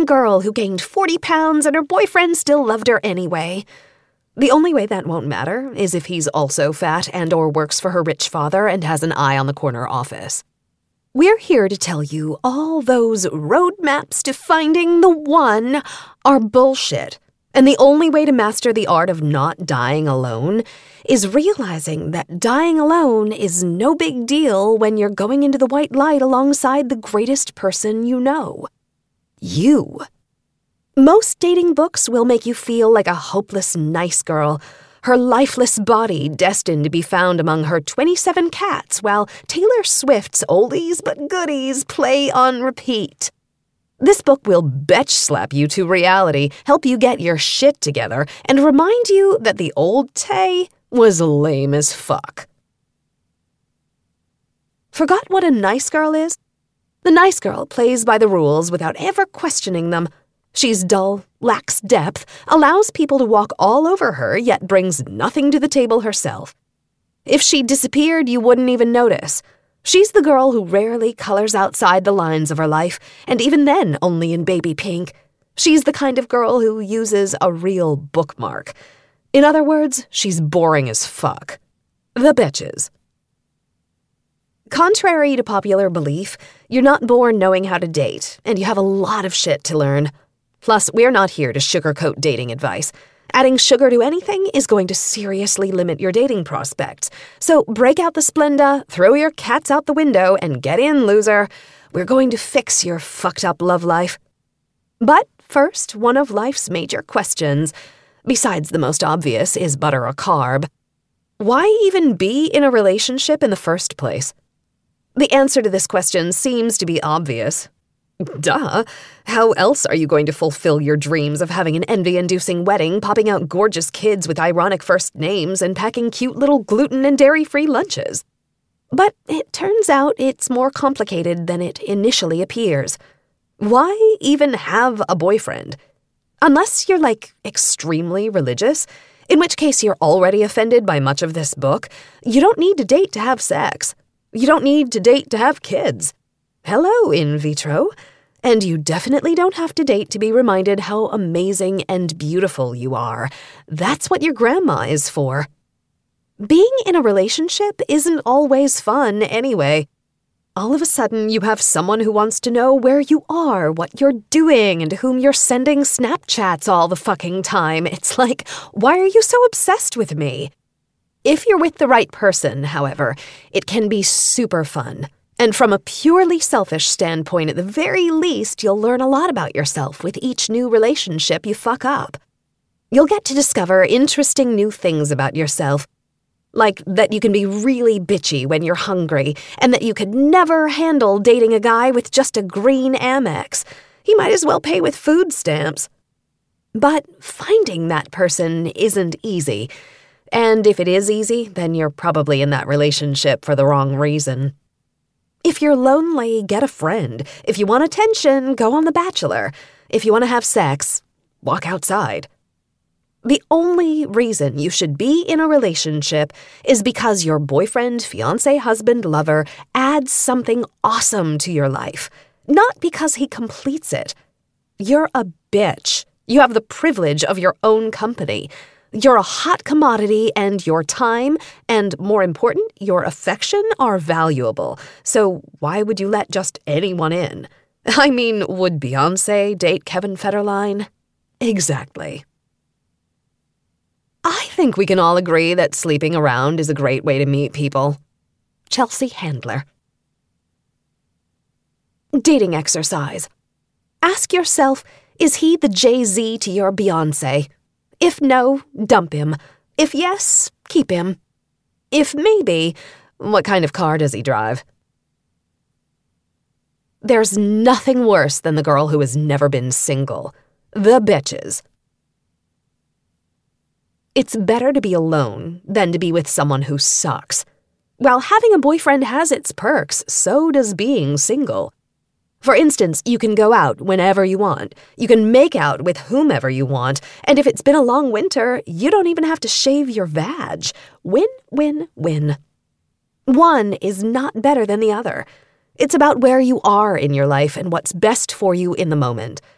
girl who gained 40 pounds and her boyfriend still loved her anyway. The only way that won't matter is if he's also fat and or works for her rich father and has an eye on the corner office. We're here to tell you all those roadmaps to finding the one are bullshit. And the only way to master the art of not dying alone is realizing that dying alone is no big deal when you're going into the white light alongside the greatest person you know. You. Most dating books will make you feel like a hopeless nice girl, her lifeless body destined to be found among her 27 cats while Taylor Swift's oldies but goodies play on repeat. This book will betch slap you to reality, help you get your shit together, and remind you that the old Tay was lame as fuck. Forgot what a nice girl is? The nice girl plays by the rules without ever questioning them. She's dull, lacks depth, allows people to walk all over her, yet brings nothing to the table herself. If she disappeared, you wouldn't even notice. She's the girl who rarely colors outside the lines of her life, and even then only in baby pink. She's the kind of girl who uses a real bookmark. In other words, she's boring as fuck. The Betches. Contrary to popular belief, you're not born knowing how to date, and you have a lot of shit to learn. Plus, we're not here to sugarcoat dating advice. Adding sugar to anything is going to seriously limit your dating prospects. So break out the Splenda, throw your cats out the window, and get in, loser. We're going to fix your fucked up love life. But first, one of life's major questions, besides the most obvious, is butter a carb. Why even be in a relationship in the first place? The answer to this question seems to be obvious. Duh. How else are you going to fulfill your dreams of having an envy-inducing wedding, popping out gorgeous kids with ironic first names, and packing cute little gluten and dairy-free lunches? But it turns out it's more complicated than it initially appears. Why even have a boyfriend? Unless you're, extremely religious, in which case you're already offended by much of this book, you don't need to date to have sex. You don't need to date to have kids. Hello, in vitro. And you definitely don't have to date to be reminded how amazing and beautiful you are. That's what your grandma is for. Being in a relationship isn't always fun anyway. All of a sudden, you have someone who wants to know where you are, what you're doing, and to whom you're sending Snapchats all the fucking time. It's like, why are you so obsessed with me? If you're with the right person, however, it can be super fun. And from a purely selfish standpoint, at the very least, you'll learn a lot about yourself with each new relationship you fuck up. You'll get to discover interesting new things about yourself, like that you can be really bitchy when you're hungry, and that you could never handle dating a guy with just a green Amex. He might as well pay with food stamps. But finding that person isn't easy. And if it is easy, then you're probably in that relationship for the wrong reason. If you're lonely, get a friend. If you want attention, go on The Bachelor. If you want to have sex, walk outside. The only reason you should be in a relationship is because your boyfriend, fiancé, husband, lover adds something awesome to your life, not because he completes it. You're a bitch. You have the privilege of your own company. You're a hot commodity, and your time, and more important, your affection are valuable. So why would you let just anyone in? I mean, would Beyoncé date Kevin Federline? Exactly. I think we can all agree that sleeping around is a great way to meet people. Chelsea Handler. Dating exercise. Ask yourself, is he the Jay-Z to your Beyoncé? If no, dump him. If yes, keep him. If maybe, what kind of car does he drive? There's nothing worse than the girl who has never been single. The Betches. It's better to be alone than to be with someone who sucks. While having a boyfriend has its perks, so does being single. For instance, you can go out whenever you want. You can make out with whomever you want. And if it's been a long winter, you don't even have to shave your vag. Win, win, win. One is not better than the other. It's about where you are in your life and what's best for you in the moment.